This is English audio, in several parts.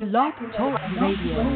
Blog Talk Radio.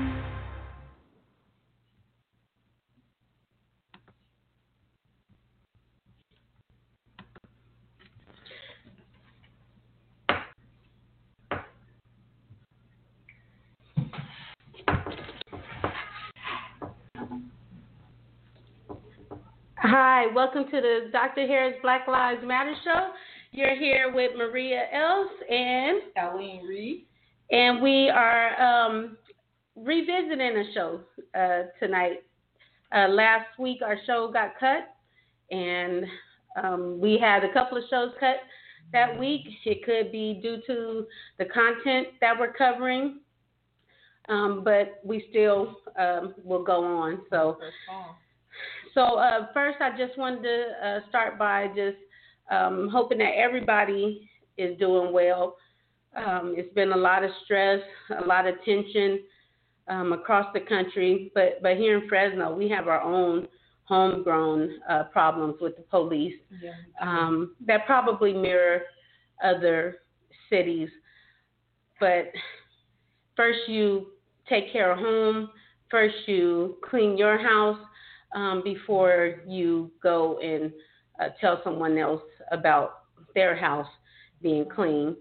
Hi, welcome to the Dr. Harris Black Lives Matter show. You're here with Maria Els and Eileen Reed. And we are revisiting a show tonight. Last week our show got cut, and we had a couple of shows cut that week. It could be due to the content that we're covering, but we still will go on. So first, I just wanted to start by just hoping that everybody is doing well. It's been a lot of stress, a lot of tension across the country, but here in Fresno, we have our own homegrown problems with the police that probably mirror other cities. But first, you take care of home. First, you clean your house. Before you go and tell someone else about their house being clean.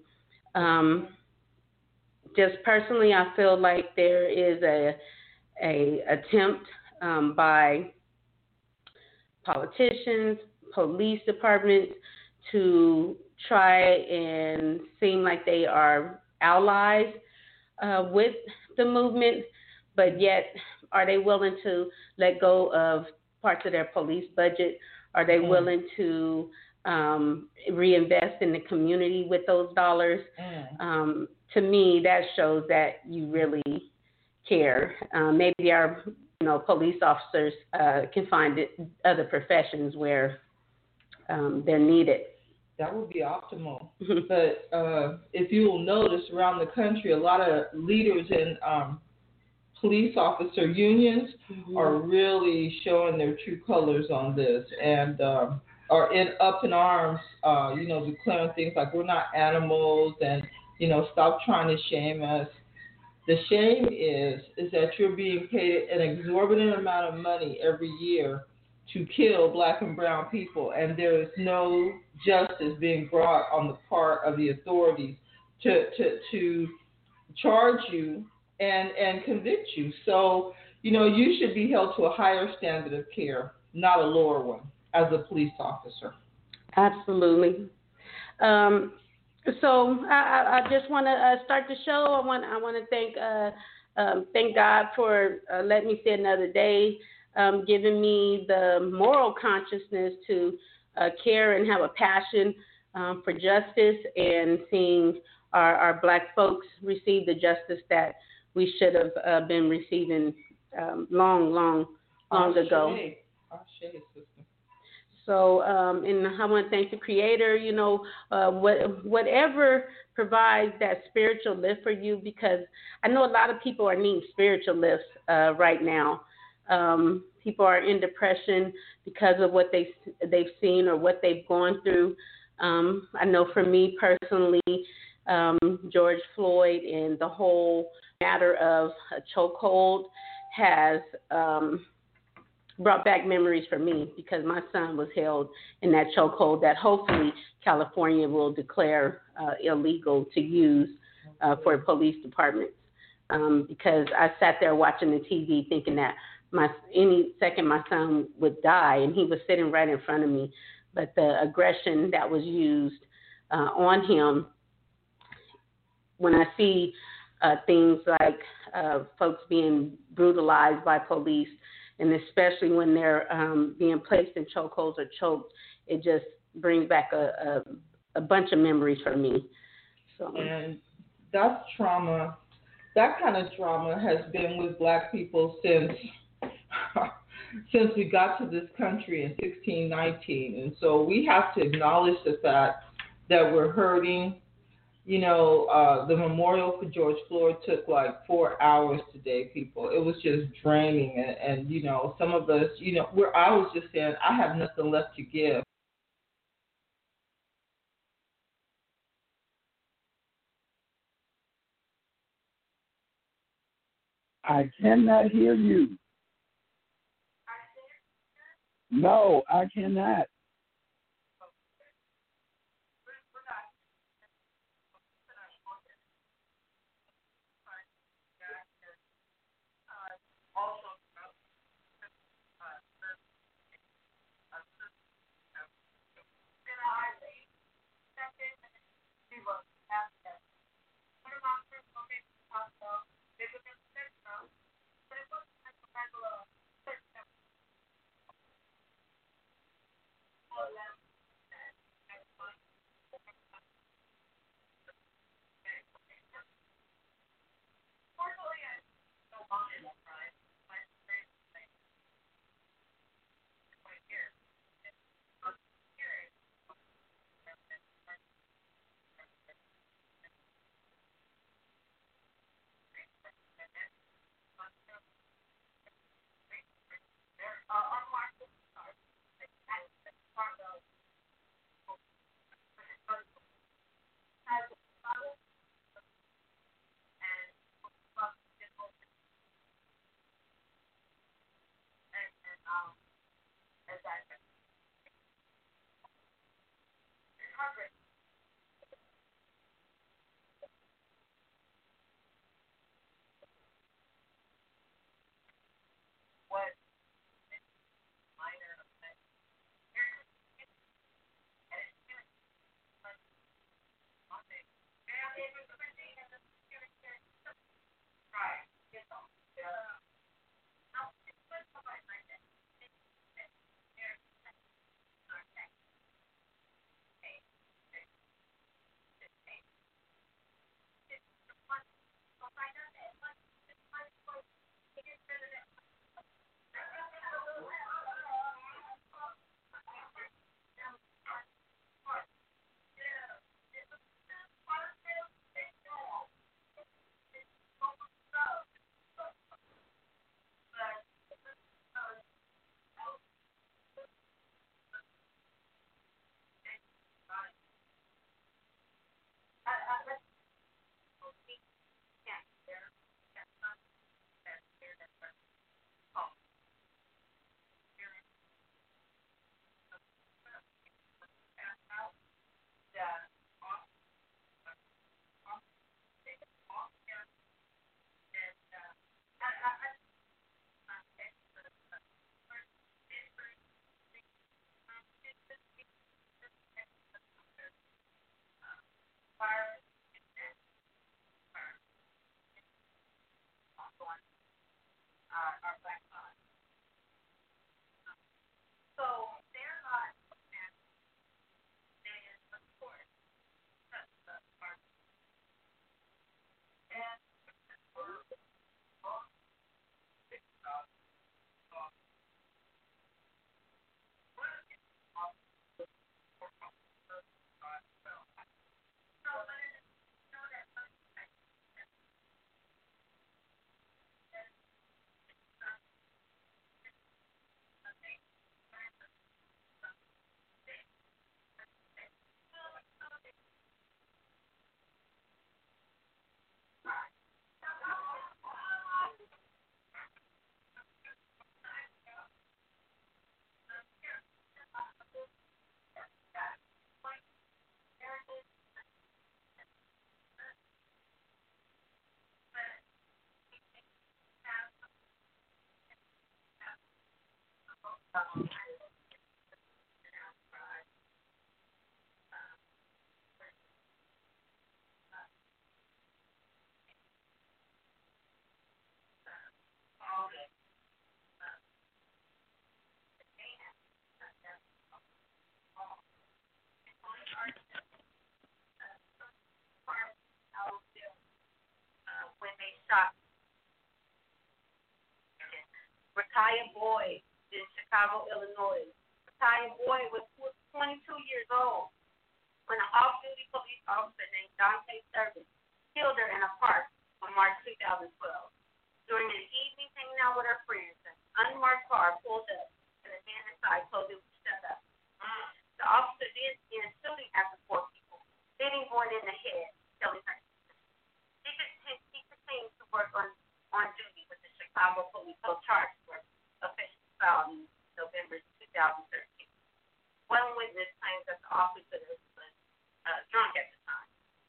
Just personally, I feel like there is a attempt by politicians, police departments to try and seem like they are allies with the movement, but yet are they willing to let go of parts of their police budget? Are they willing to reinvest in the community with those dollars? To me, that shows that you really care. Maybe our police officers can find other professions where they're needed. That would be optimal. But if you will notice around the country, a lot of leaders in police officer unions are really showing their true colors on this and are up in arms, declaring things like we're not animals and, stop trying to shame us. The shame is that you're being paid an exorbitant amount of money every year to kill black and brown people, and there is no justice being brought on the part of the authorities to charge you and convict you. So, you should be held to a higher standard of care, not a lower one, as a police officer. Absolutely. So I just want to start the show. I want to thank God for letting me see another day, giving me the moral consciousness to care and have a passion for justice and seeing our black folks receive the justice that we should have been receiving long ago. So, and I want to thank the Creator, whatever provides that spiritual lift for you, because I know a lot of people are needing spiritual lifts right now. People are in depression because of what they've seen or what they've gone through. I know for me personally, George Floyd and the whole matter of a chokehold has brought back memories for me because my son was held in that chokehold that hopefully California will declare illegal to use for police departments. Because I sat there watching the TV thinking that any second my son would die, and he was sitting right in front of me. But the aggression that was used on him, when I see things like folks being brutalized by police, and especially when they're being placed in chokeholds or choked, it just brings back a bunch of memories for me. So. And that's trauma. That kind of trauma has been with black people since we got to this country in 1619. And so we have to acknowledge the fact that we're hurting. The memorial for George Floyd took like 4 hours today, people. It was just draining. And some of us, where I was just saying, I have nothing left to give. I cannot hear you. No, I cannot. When they shot Rakaya Boyd in Chicago, Illinois. Rakaya Boyd was 22 years old when an off-duty police officer named Dante Service killed her in a park on March 2012. During an evening hanging out with her friends, an unmarked car pulled up and a man inside told him to shut up. The officer then began shooting after 4 people, hitting Boyd in the head, killing her. He continued to work on duty, but So charges were officially filed in November 2013. One witness claims that the officer was drunk at the time.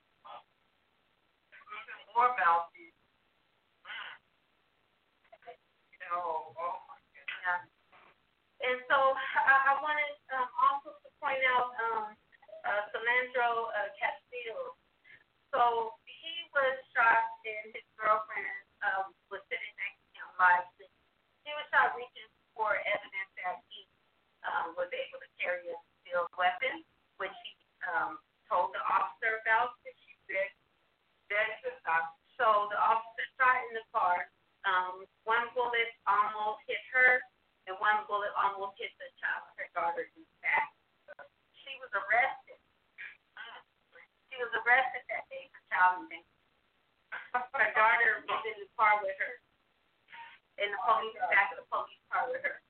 More about these. Oh my goodness. Yeah. And so I wanted also to point out Solandro Castillo. So he was shot and his girlfriend was sitting next to him live. He was shot reaching for evidence that he was able to carry a concealed weapon, which he told the officer about. That she did. So the officer shot in the car. One bullet almost hit her, and one bullet almost hit the child, her daughter, in the back. She was arrested. She was arrested that day for child endangerment. Her daughter was in the car with her, in the back of the police car with her.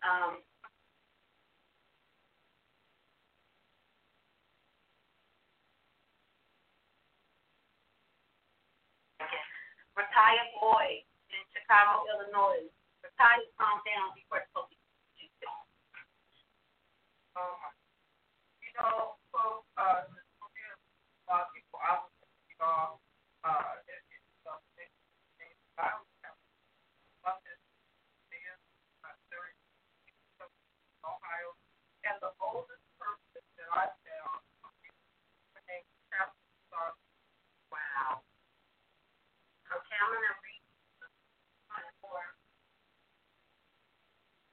Rakaya Boyd in Chicago, Illinois. Rakaya calmed down before the police shoot him. You know, so a lot of people out Ohio, and the oldest person that I found, her name is Chapter. Wow. Okay, I'm going to read 24.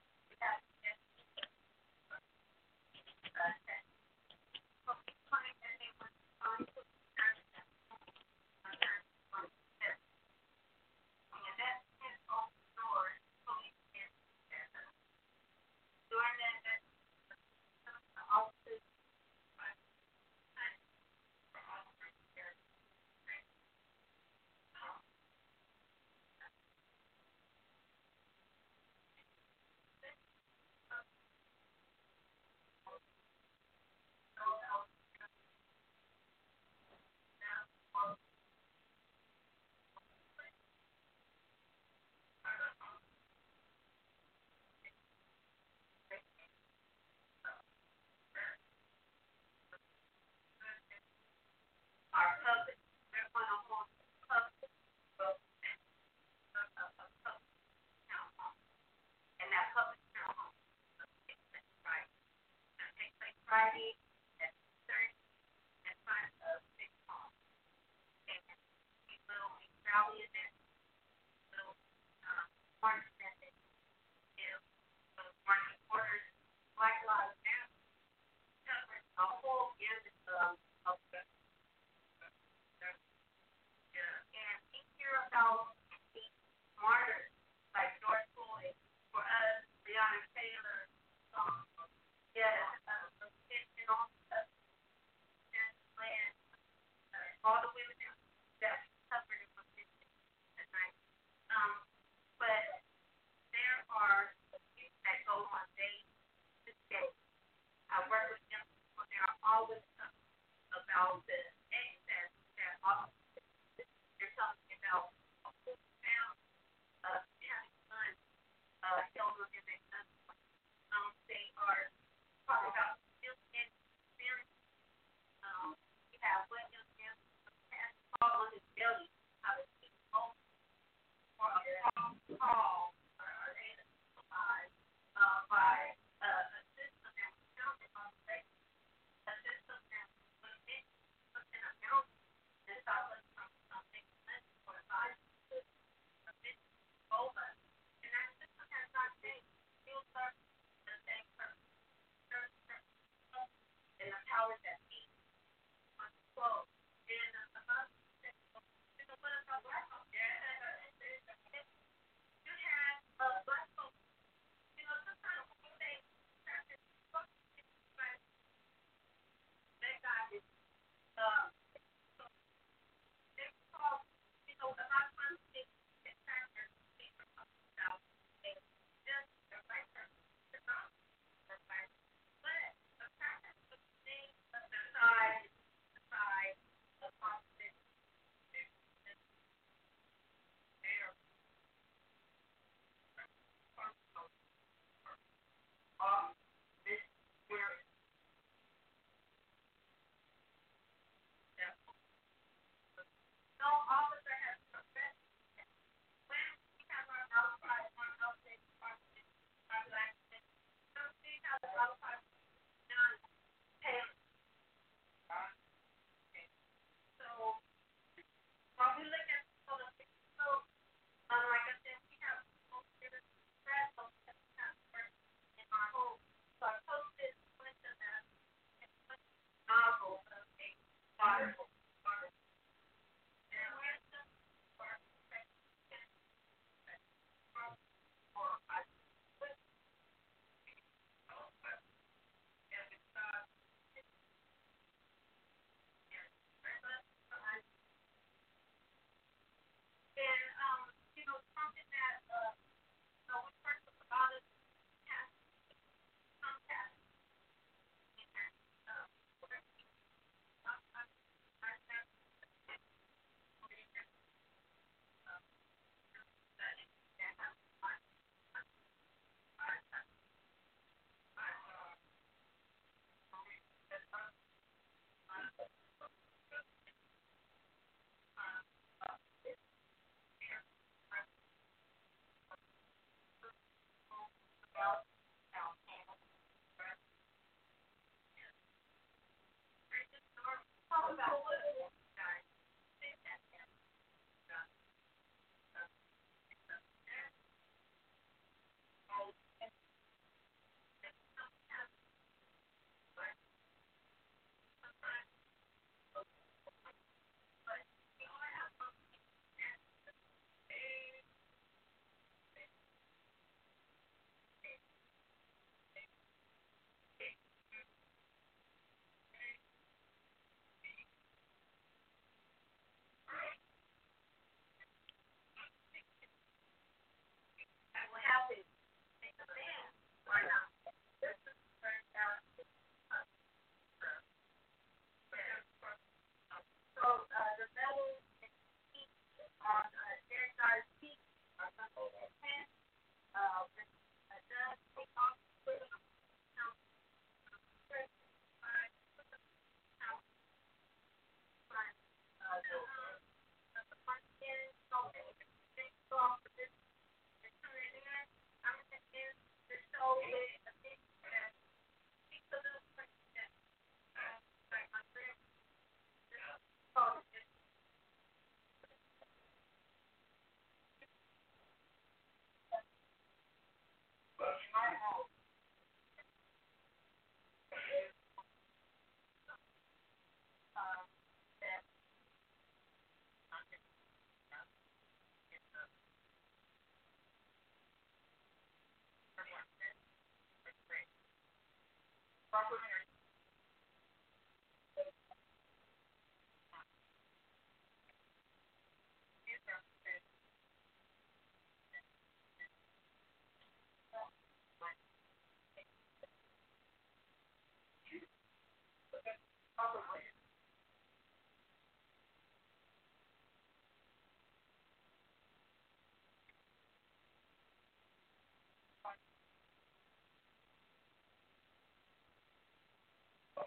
Yes, sir.